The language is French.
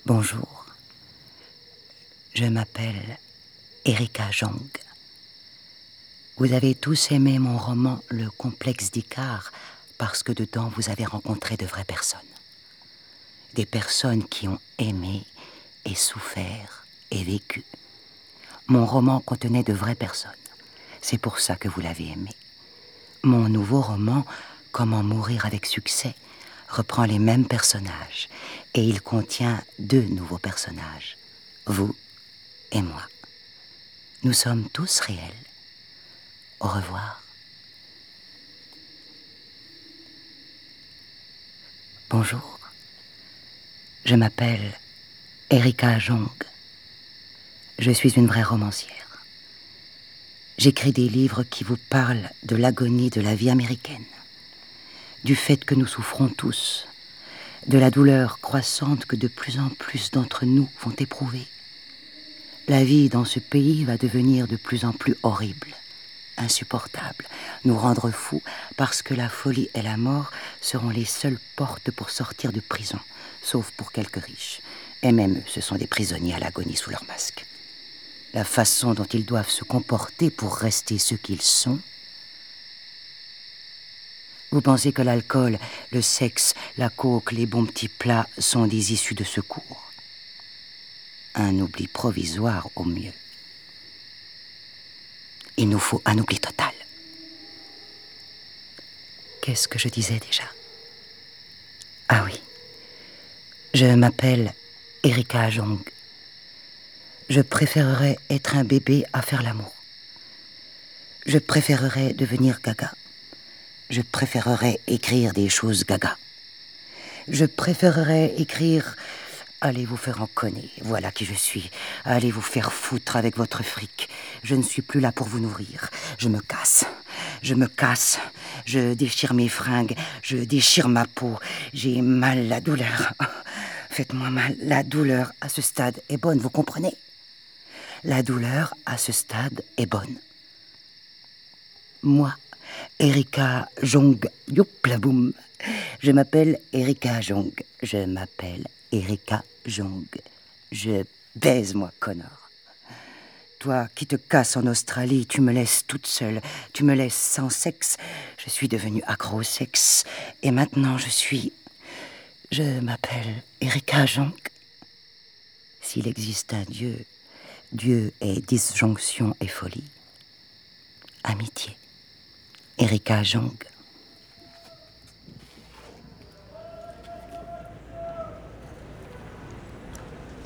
Bonjour, je m'appelle Erika Jong. Vous avez tous aimé mon roman Le complexe d'Icare parce que dedans vous avez rencontré de vraies personnes. Des personnes qui ont aimé et souffert et vécu. Mon roman contenait de vraies personnes. C'est pour ça que vous l'avez aimé. Mon nouveau roman, Comment mourir avec succès, reprend les mêmes personnages et il contient 2 nouveaux personnages, vous et moi. Nous sommes tous réels. Au revoir. Bonjour, je m'appelle Erika Jong. Je suis une vraie romancière. J'écris des livres qui vous parlent de l'agonie de la vie américaine, du fait que nous souffrons tous, de la douleur croissante que de plus en plus d'entre nous vont éprouver. La vie dans ce pays va devenir de plus en plus horrible, insupportable, nous rendre fous parce que la folie et la mort seront les seules portes pour sortir de prison, sauf pour quelques riches. Et même eux, ce sont des prisonniers à l'agonie sous leur masque. La façon dont ils doivent se comporter pour rester ce qu'ils sont. Vous pensez que l'alcool, le sexe, la coke, les bons petits plats sont des issues de secours. Un oubli provisoire au mieux. Il nous faut un oubli total. Qu'est-ce que je disais déjà? Ah oui. Je m'appelle Erika Jong. Je préférerais être un bébé à faire l'amour. Je préférerais devenir gaga. Je préférerais écrire des choses gaga. Je préférerais écrire « Allez vous faire enconner, voilà qui je suis. Allez vous faire foutre avec votre fric. Je ne suis plus là pour vous nourrir. Je me casse. Je me casse. Je déchire mes fringues. Je déchire ma peau. J'ai mal, la douleur. Faites-moi mal. La douleur à ce stade est bonne, vous comprenez? La douleur à ce stade est bonne. Moi, Erika Jong, youplaboum. Je m'appelle Erika Jong. Je m'appelle Erika Jong. Je baise, moi, connard. Toi qui te casses en Australie, tu me laisses toute seule. Tu me laisses sans sexe. Je suis devenue accro au sexe. Et maintenant, je m'appelle Erika Jong. S'il existe un Dieu, Dieu est disjonction et folie. Amitié. Erika Jong.